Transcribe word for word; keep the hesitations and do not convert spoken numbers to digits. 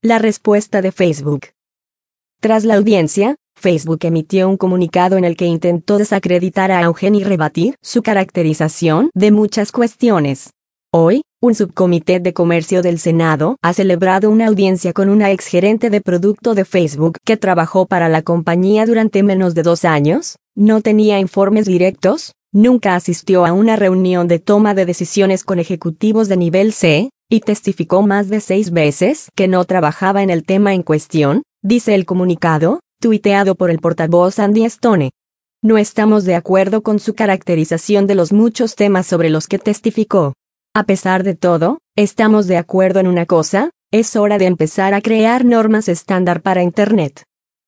La respuesta de Facebook. Tras la audiencia, Facebook emitió un comunicado en el que intentó desacreditar a Augen y rebatir su caracterización de muchas cuestiones. Hoy, un subcomité de comercio del Senado ha celebrado una audiencia con una exgerente de producto de Facebook que trabajó para la compañía durante menos de dos años, no tenía informes directos, nunca asistió a una reunión de toma de decisiones con ejecutivos de nivel C, y testificó más de seis veces que no trabajaba en el tema en cuestión, dice el comunicado, tuiteado por el portavoz Andy Stone. No estamos de acuerdo con su caracterización de los muchos temas sobre los que testificó. A pesar de todo, estamos de acuerdo en una cosa: es hora de empezar a crear normas estándar para Internet.